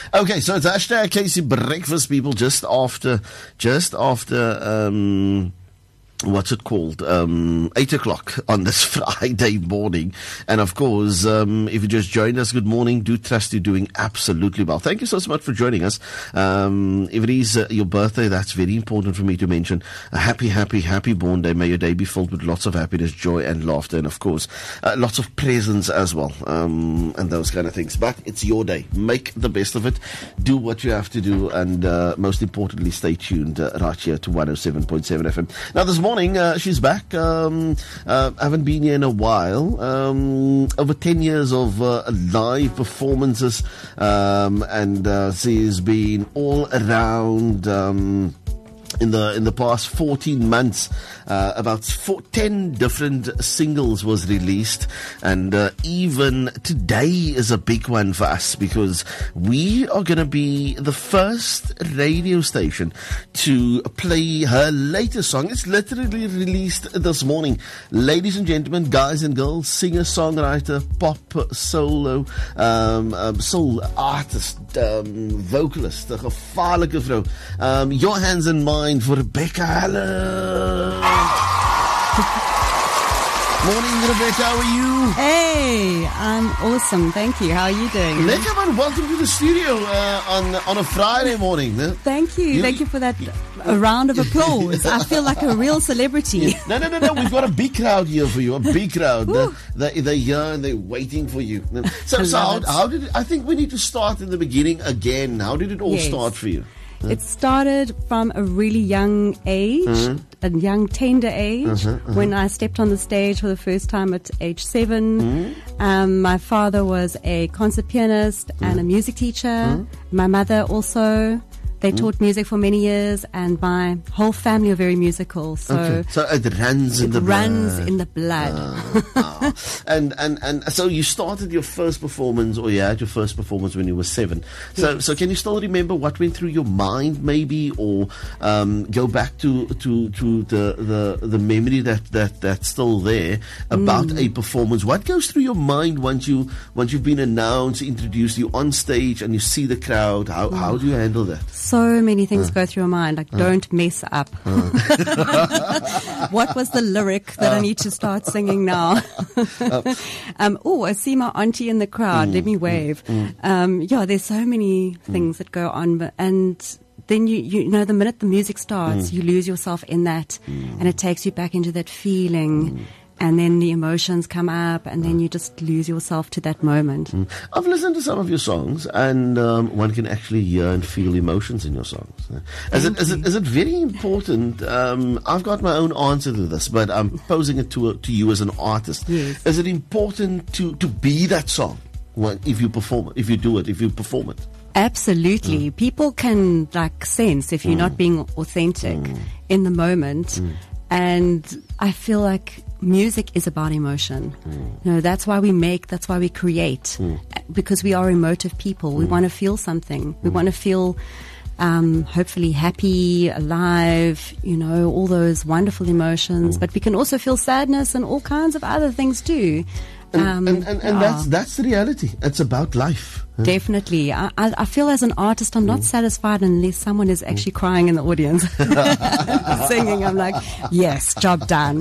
Okay, so it's hashtag Casey Breakfast, people, just after, what's it called? 8 o'clock on this Friday morning. And of course, if you just joined us, good morning. Do trust you're doing absolutely well. Thank you so much for joining us. If it is your birthday, that's very important for me to mention. A happy born day. May your day be filled with lots of happiness, joy and laughter. And of course, lots of presents as well. And those kind of things. But it's your day. Make the best of it. Do what you have to do. And most importantly, stay tuned right here to 107.7 FM. Now, this morning, she's back. Haven't been here in a while. Over 10 years of live performances, and she's been all around. In the past 14 months, about 10 different singles was released, and even today is a big one for us because we are going to be the first radio station to play her latest song. It's literally released this morning. Ladies and gentlemen, guys and girls, singer, songwriter, pop, solo, soul artist, vocalist, 'n gevaarlike vrou. Your hands in mine for Rebecca Haller. Morning, Rebecca, how are you? Hey, I'm awesome, thank you. How are you doing? Lekker man, welcome to the studio on a Friday morning. Thank you. Thank you for that round of applause. I feel like a real celebrity. No, we've got a big crowd here for you, a big crowd. They're here and they're waiting for you. So how did it, I think we need to start in the beginning again. How did it all start for you? It started from a really young age, a young, tender age, when I stepped on the stage for the first time at age 7. My father was a concert pianist and a music teacher. My mother also. They taught music for many years, and my whole family are very musical. So it runs in the blood. In the blood. And so you started your first performance, or you had your first performance when you were 7. So can you still remember what went through your mind, maybe, or go back to the memory that's still there about a performance? What goes through your mind once you've been announced, introduced, you on stage, and you see the crowd? How do you handle that? So many things go through your mind, like don't mess up. What was the lyric that I need to start singing now? I see my auntie in the crowd. Let me wave. There's so many things that go on, and then you know the minute the music starts, you lose yourself in that, and it takes you back into that feeling. And then the emotions come up, and then you just lose yourself to that moment. I've listened to some of your songs, and one can actually hear and feel emotions in your songs. Is it very important? I've got my own answer to this, but I'm posing it to you as an artist. Yes. Is it important to be that song if you perform it, if you perform it? Absolutely. People can sense if you're not being authentic in the moment. And I feel like music is about emotion. You know, that's why we make, that's why we create, because we are emotive people. We want to feel something. We want to feel hopefully happy, alive, all those wonderful emotions. But we can also feel sadness and all kinds of other things too. And that's the reality. It's about life. Definitely. I feel as an artist, I'm not satisfied unless someone is actually crying in the audience. Singing, I'm like, yes, job done.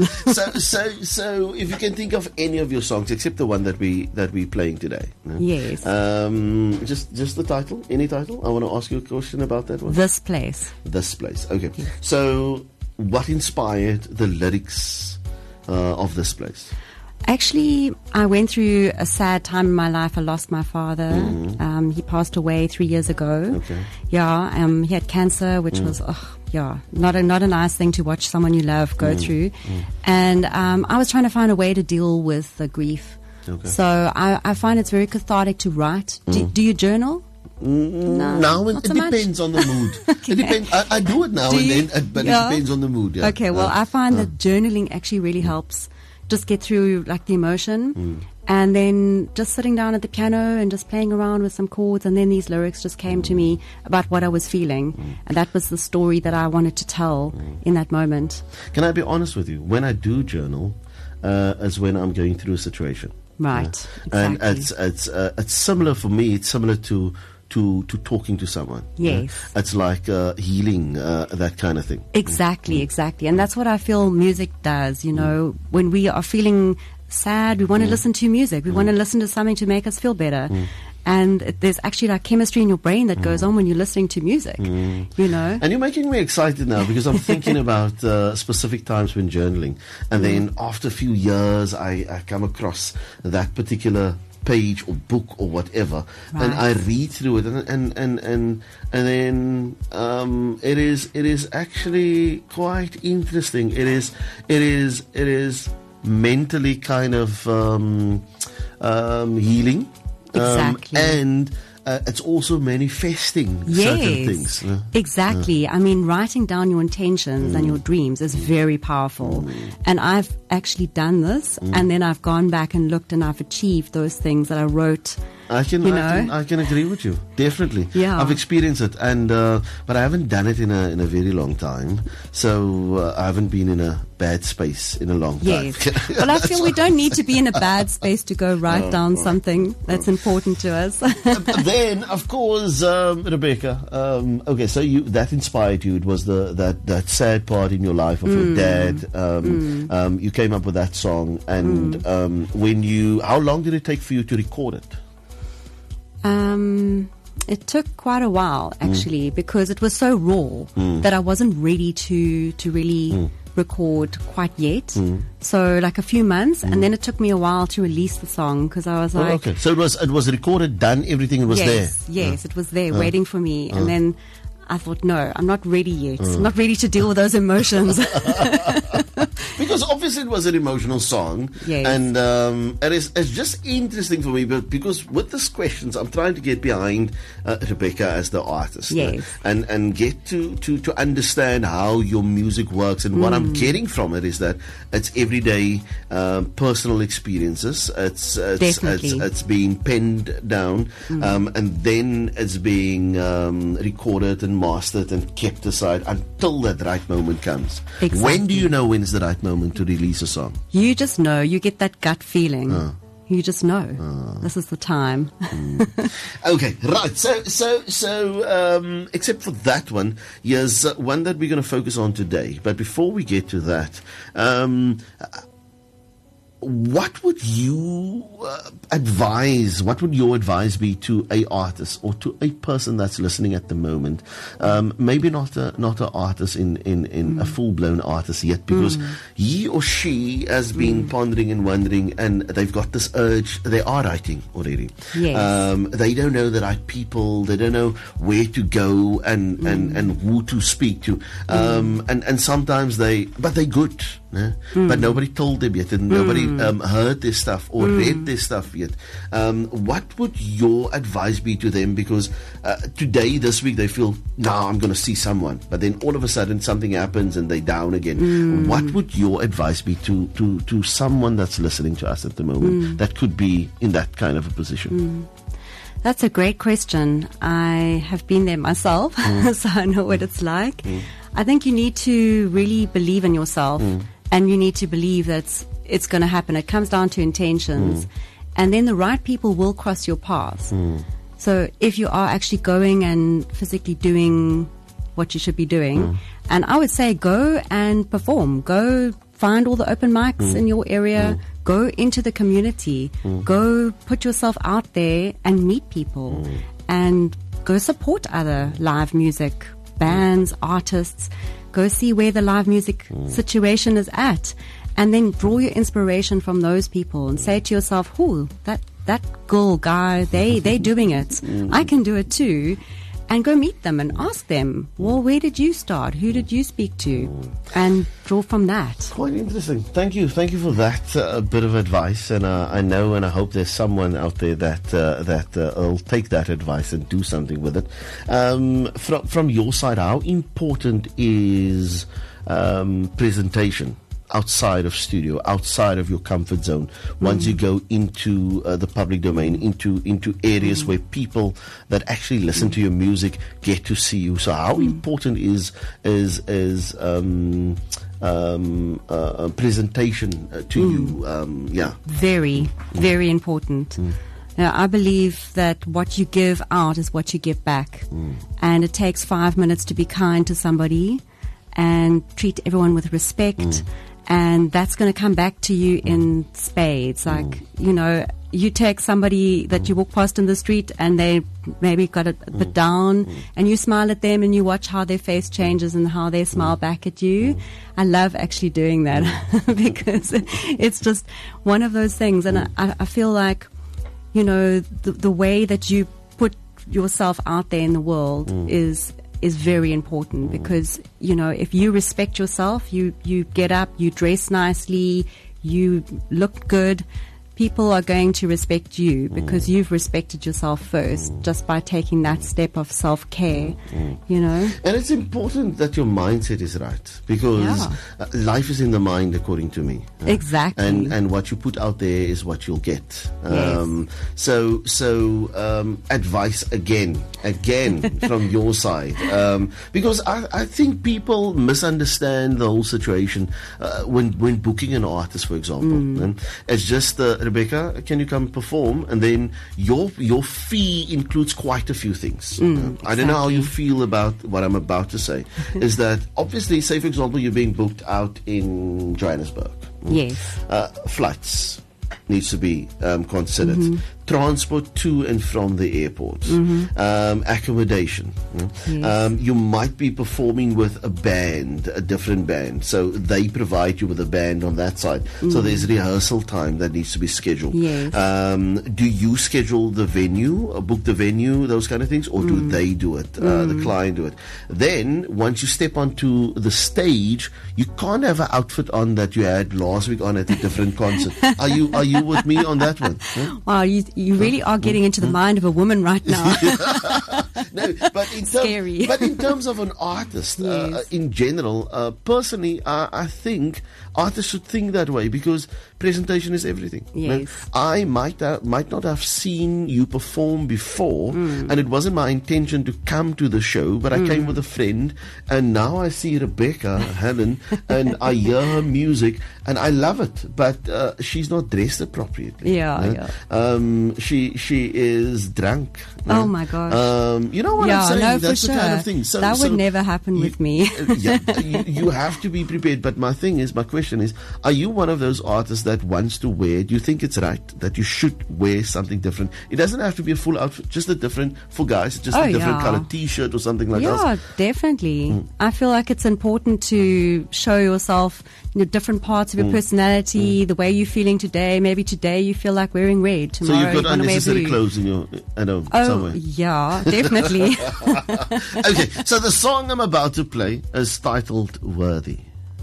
So if you can think of any of your songs, except the one that we're playing today. Yes. Just the title, any title? I want to ask you a question about that one. This Place. Okay. Yes. So what inspired the lyrics of This Place? Actually, I went through a sad time in my life. I lost my father. He passed away 3 years ago. Okay. Yeah, he had cancer, which was, not a nice thing to watch someone you love go through. And I was trying to find a way to deal with the grief. Okay. So I find it's very cathartic to write. Do you journal? No, it depends on the mood. Okay. It depends. I do it now and then, but it depends on the mood. Yeah. Okay, well, I find that journaling actually really helps just get through the emotion, and then just sitting down at the piano and just playing around with some chords, and then these lyrics just came to me about what I was feeling, and that was the story that I wanted to tell in that moment. Can I be honest with you? When I do journal, is when I'm going through a situation. Right. Exactly. And it's similar for me. It's similar to to talking to someone. Yes. It's like healing, that kind of thing. Exactly. And that's what I feel music does. You know, when we are feeling sad, we want to listen to music. We want to listen to something to make us feel better. And there's actually like chemistry in your brain that goes on when you're listening to music, you know. And you're making me excited now because I'm thinking about specific times when journaling. And then after a few years, I come across that particular page or book or whatever, and I read through it, and then it is actually quite interesting. It is mentally kind of healing. Exactly. And it's also manifesting certain things. Exactly. I mean, writing down your intentions and your dreams is very powerful. And I've actually done this, and then I've gone back and looked, and I've achieved those things that I wrote. I can agree with you, definitely. Yeah. I've experienced it, and but I haven't done it in a very long time. So I haven't been in a bad space in a long time. Yes. Well, I feel we don't need to be in a bad space to go write down something that's important to us. Then, of course, Rebecca. Okay, so that inspired you. It was that sad part in your life of your dad. You came up with that song, and how long did it take for you to record it? It took quite a while, actually, because it was so raw that I wasn't ready to really record quite yet. So like a few months, and then it took me a while to release the song because I was like... okay. So it was recorded, done, everything was there? Yes, it was there waiting for me. And then I thought, no, I'm not ready yet. I'm not ready to deal with those emotions. Because obviously it was an emotional song. Yes. And it's just interesting for me, but because with these questions, I'm trying to get behind Rebecca as the artist. Yes. And get to understand how your music works. And what I'm getting from it is that it's everyday personal experiences. It's being penned down, and then it's being recorded and mastered and kept aside until that right moment comes. Exactly. When do you know when is the right moment to release a song? You just know. You get that gut feeling. You just know. This is the time. Okay, right. So, except for that one, here's one that we're going to focus on today. But before we get to that, what would you advise? What would your advice be to a artist or to a person that's listening at the moment? Maybe not an artist in a full blown artist yet, because he or she has been pondering and wondering, and they've got this urge. They are writing already. Yes. They don't know the right people. They don't know where to go and who to speak to. And sometimes but they're good. But nobody told them yet, and nobody heard this stuff or read this stuff yet. What would your advice be to them? Because today, this week, they feel, now I'm going to see someone. But then all of a sudden, something happens and they're down again. What would your advice be to someone that's listening to us at the moment that could be in that kind of a position? That's a great question. I have been there myself, so I know what it's like. I think you need to really believe in yourself, and you need to believe that it's going to happen. It comes down to intentions. And then the right people will cross your path. So if you are actually going and physically doing what you should be doing, and I would say go and perform. Go find all the open mics in your area. Go into the community. Go put yourself out there and meet people. And go support other live music bands, artists. Go see where the live music situation is at. And then draw your inspiration from those people and say to yourself, that girl, guy, they're doing it. I can do it too. And go meet them and ask them, well, where did you start? Who did you speak to? And draw from that. Quite interesting. Thank you for that bit of advice. And I know and I hope there's someone out there that will take that advice and do something with it. From your side, how important is presentation? Outside of studio, outside of your comfort zone, once you go into the public domain, into areas where people that actually listen to your music get to see you. So how important is presentation to you? Very, very important. I believe that what you give out is what you give back. And it takes 5 minutes to be kind to somebody and treat everyone with respect. And that's going to come back to you in spades. Like, you know, you take somebody that you walk past in the street and they maybe got a bit down, and you smile at them and you watch how their face changes and how they smile back at you. I love actually doing that because it's just one of those things. And I feel like, you know, the way that you put yourself out there in the world is very important, because, you know, if you respect yourself, you get up, you dress nicely, you look good, people are going to respect you because you've respected yourself first, just by taking that step of self-care, you know. And it's important that your mindset is right, because life is in the mind, according to me. Exactly. And what you put out there is what you'll get. Yes. So advice again from your side, because I think people misunderstand the whole situation when booking an artist, for example. It's just Rebecca, can you come perform? And then your fee includes quite a few things. I don't know how you feel about what I'm about to say. Is that obviously, say for example, you're being booked out in Johannesburg. Yes. Flights needs to be considered. Transport to and from the airport. Accommodation. Yes. You might be performing with a band, a different band, so they provide you with a band on that side. So there's rehearsal time that needs to be scheduled. Yes. Do you schedule the venue, book the venue, those kind of things, or do they do it? The client do it. Then once you step onto the stage, you can't have an outfit on that you had last week on at a different concert. Are you with me on that one? Wow, you really are getting into the mind of a woman right now. No, but Scary. But in terms of an artist, Yes. in general, personally, I think artists should think that way, because presentation is everything. Yes. I might not have seen you perform before, and it wasn't my intention to come to the show, but I came with a friend, and now I see Rebecca, Helen, and I hear her music, and I love it, but she's not dressed appropriately. Yeah. She is drunk. Oh my gosh. You know what I'm saying? No, That's for the sure. kind of thing. That would never happen with me. You have to be prepared. But my question is, are you one of those artists that wants to wear? Do you think it's right that you should wear something different? It doesn't have to be a full outfit, just a different, for guys, just a different colored T-shirt or something like that. Yeah, definitely. I feel like it's important to show yourself, you know, different parts of your personality, the way you're feeling today. Maybe today you feel like wearing red. So Tomorrow you've got you unnecessary blue. clothes in your, somewhere. Yeah, definitely. Okay, so the song I'm about to play is titled Worthy.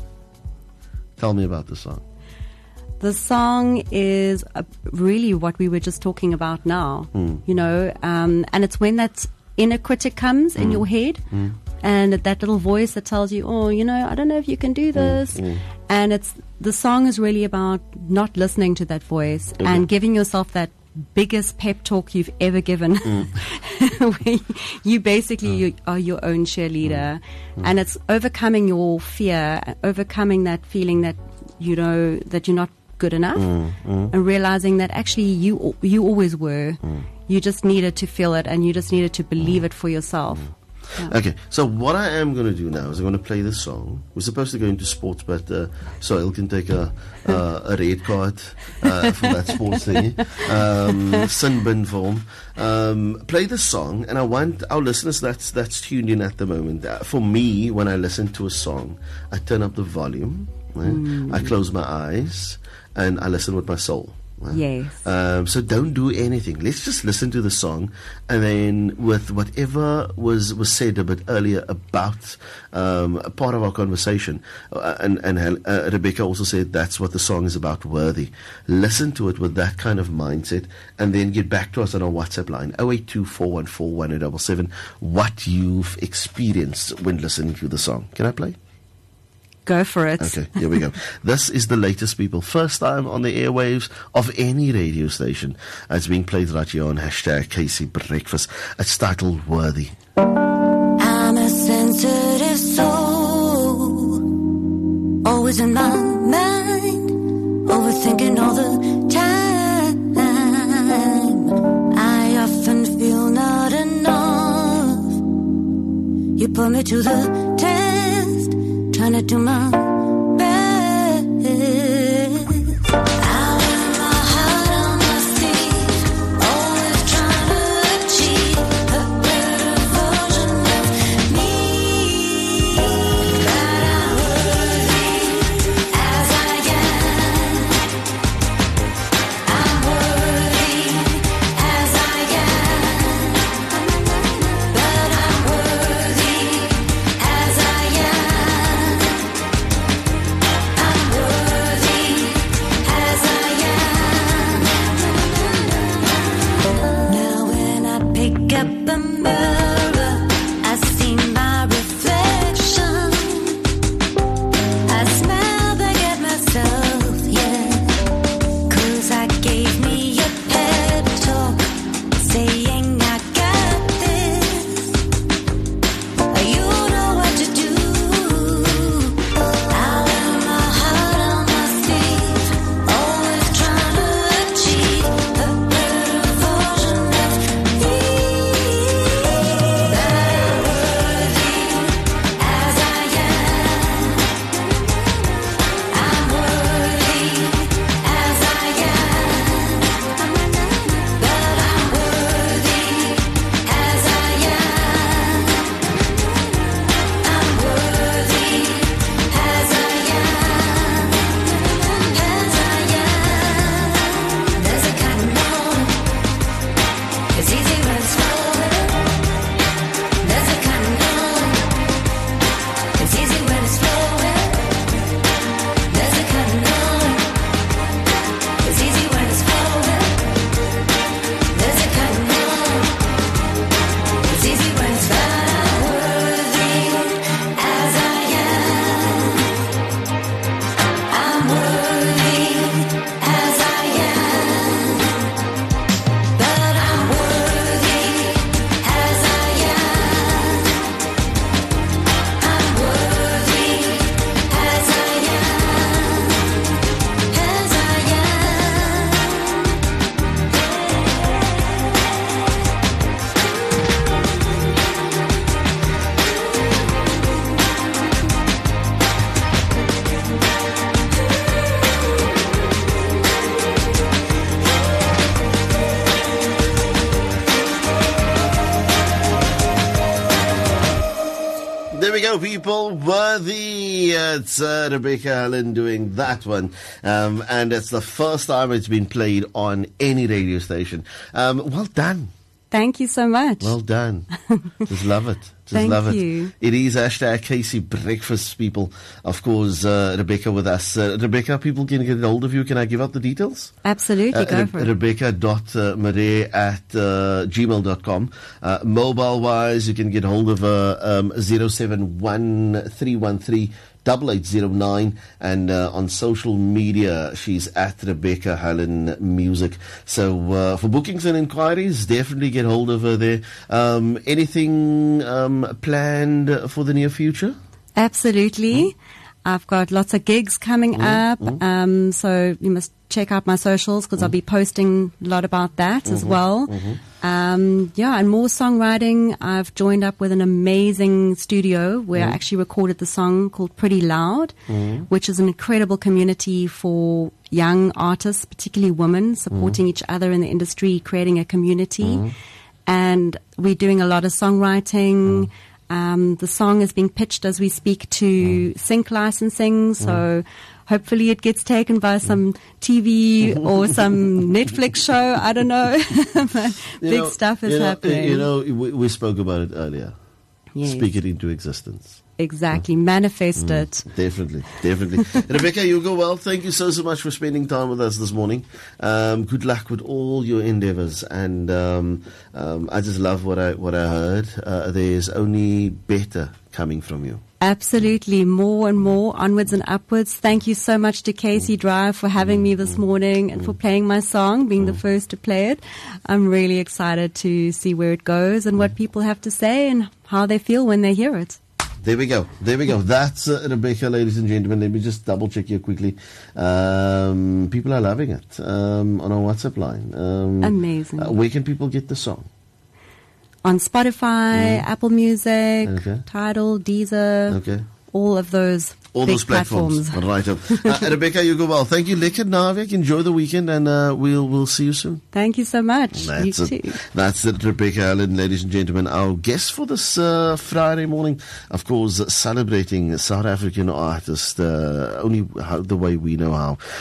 Tell me about the song. The song is really what we were just talking about now, you know, and it's when that inner critic comes in your head, and that little voice that tells you, oh, you know, I don't know if you can do this. And the song is really about not listening to that voice and giving yourself that biggest pep talk you've ever given, where you basically are your own cheerleader, and it's overcoming your fear, overcoming that feeling that, you know, that you're not good enough, and realizing that actually you always were. You just needed to feel it, and you just needed to believe it for yourself. Yeah. Okay, so what I am going to do now is I'm going to play this song. We're supposed to go into sports, but Soil can take a red card for that sports thing. Sin bin form. Play the song, and I want our listeners that's tuned in at the moment. For me, when I listen to a song, I turn up the volume, right? I close my eyes, and I listen with my soul. Yes. So don't do anything. Let's just listen to the song, and then with whatever was said a bit earlier about a part of our conversation, and Rebecca also said that's what the song is about, Worthy. Listen to it with that kind of mindset, and then get back to us on our WhatsApp line 082414187 what you've experienced when listening to the song. Can I play? Go for it. Okay, here we go. This is the latest, people. First time on the airwaves of any radio station. It's being played right here on #KC Breakfast. It's titled Worthy. I'm a sensitive soul, always in my mind, overthinking all the time. You put me to the test, trying to do my best. I wear my heart on my sleeve, always trying to achieve a better version of me. That I'm worthy as I am. I'm worthy as I am. But I'm worthy as I am. I'm worthy as I am. Now when I pick up a mirror, I see my reflection. I smile back at myself, yeah. 'Cause I gave me a pep talk, saying I got this. You know what to do. I wear my heart on my sleeve, always trying to achieve a better version of me. That I'm worthy as I am. I'm worthy as I am. But I'm worthy as I am. I'm worthy as I am. As I am. There's a kind of moment, it's easy when it's flowing. There's a kind of moment, it's easy when it's flowing. There's a kind of moment, it's easy when it's flowing. There's a kind of moment, it's easy when it's flowing. I'm worthy as I am. I'm worthy as I am. But I'm worthy as I am. I'm worthy as I am. As I There we go, people. Worthy. It's Rebecca Allen doing that one. And it's the first time it's been played on any radio station. Well done. Thank you so much. Well done. Just love it. Just Thank love you. it. It is #KC Breakfast, people. Of course, Rebecca with us. Rebecca, people can get hold of you. Can I give out the details? Absolutely, go for it. Rebecca.marais@gmail.com. Mobile-wise, you can get hold of her 071-313-8809, and on social media she's at Rebecca Allen Music. So for bookings and inquiries, definitely get hold of her there. Anything planned for the near future? Absolutely. I've got lots of gigs coming up, so you must check out my socials because I'll be posting a lot about that as well. And more songwriting. I've joined up with an amazing studio where I actually recorded the song called Pretty Loud, which is an incredible community for young artists, particularly women, supporting each other in the industry, creating a community. And we're doing a lot of songwriting. The song is being pitched as we speak to sync licensing, so hopefully it gets taken by some TV or some Netflix show. I don't know. But big stuff is happening. We spoke about it earlier. Yes. Speak it into existence. Exactly. Manifest it. Definitely. Rebecca, you go well. Thank you so much for spending time with us this morning. Good luck with all your endeavors. And I just love what I heard. There's only better coming from you. Absolutely. More and more, onwards and upwards. Thank you so much to Casey Drive for having me this morning and for playing my song, being the first to play it. I'm really excited to see where it goes and what people have to say and how they feel when they hear it. There we go. That's Rebecca, ladies and gentlemen. Let me just double check here quickly. People are loving it on our WhatsApp line. Amazing. Where can people get the song? on Spotify, Apple Music, Okay. Tidal, Deezer, Okay. all of those All big those platforms. Right. Rebecca, you go well. Thank you. Lekker naweek. Enjoy the weekend, and we'll see you soon. Thank you so much. That's You it. too. That's it, Rebecca Allen, ladies and gentlemen. Our guest for this Friday morning, of course, celebrating South African artists only the way we know how.